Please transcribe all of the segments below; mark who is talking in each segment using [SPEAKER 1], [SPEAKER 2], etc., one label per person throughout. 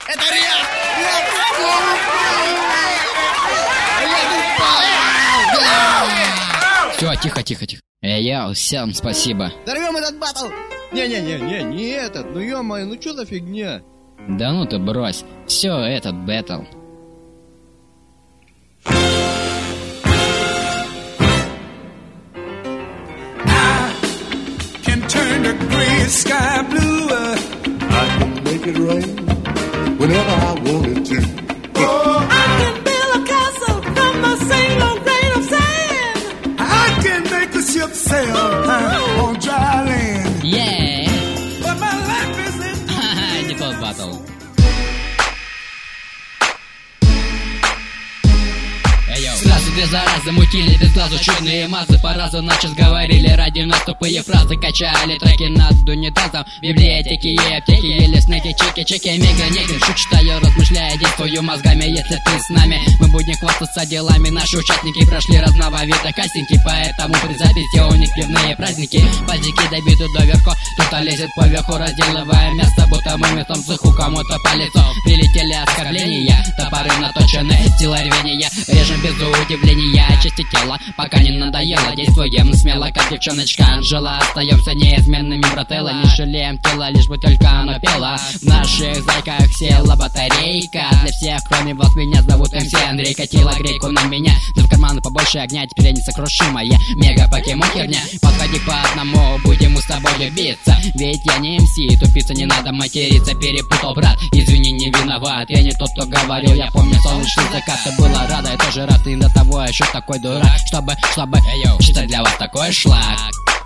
[SPEAKER 1] Это
[SPEAKER 2] Все, тихо. Йоу, всем спасибо.
[SPEAKER 1] Дорвем этот батл! Не этот, ну ё-моё, ну чё за фигня?
[SPEAKER 2] Да ну ты брось, все этот бэтл.
[SPEAKER 3] Turn the gray sky blue. I can make it rain whenever I wanted to. Oh, I can build a castle from a single grain of sand. I can make a ship sail on dry land.
[SPEAKER 2] Yeah.
[SPEAKER 3] But my life is in...
[SPEAKER 2] Ха-ха, не тот батл. Сразу две заразы мутили, без глазу чудные мазы. По разу на час говорили ради нас тупые фразы. Качали треки над унитазом. Библиотеки и аптеки, ели снеки, чеки, мега-негры. Шут читаю, размышляя, действую мозгами. Если ты с нами, мы будем хвастаться делами. Наши участники прошли разного вида кастинги, поэтому при записи у них пивные праздники. Пальчики добиты доверху, кто-то лезет поверху, разделывая мясо, будто мы местом цеху кому-то по лицу. Прилетели оскорбления, топоры наточены, сила рвения. Режем без удивления, части тела, пока не надоело. Действуем смело, как девчоночка Анжела. Остаемся неизменными, брателло. Не жалеем тела, лишь бы только оно пело. В наших зайках села батарейка. Для всех, кроме вас, меня зовут МС Андрей. Катила грейку на меня, да в карманы побольше огня. Теперь я несокрушимая, мега-покемон херня. Подходи по одному, будем мы с тобой биться. Ведь я не МС, тупица, не надо материться. Перепутал, брат, извини, не виноват. Я не тот, кто говорил, я помню солнечный закат. Ты была рада, я тоже рад, и до того я еще такой дурак, чтобы считать для вас такой шлак.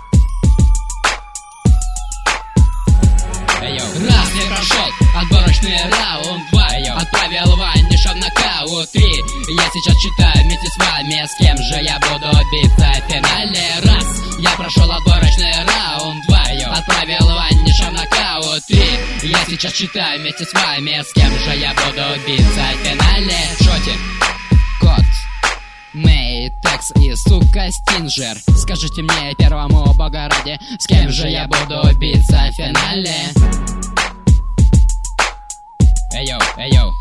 [SPEAKER 2] Раз не прошел отборочный раунд 2, отправил Ванниша в нокаут 3. Я сейчас читаю вместе с вами, с кем же я буду биться в финале. Раз, я прошел отборочный раунд 2, отправил Ванниша в нокаут 3. Я сейчас читаю вместе с вами, с кем же я буду биться в финале. Шоти, кот, Мэй, Текс и, сука, Стинджер. Скажите мне, первому бога ради, с кем же я буду биться в финале? Эй-йоу,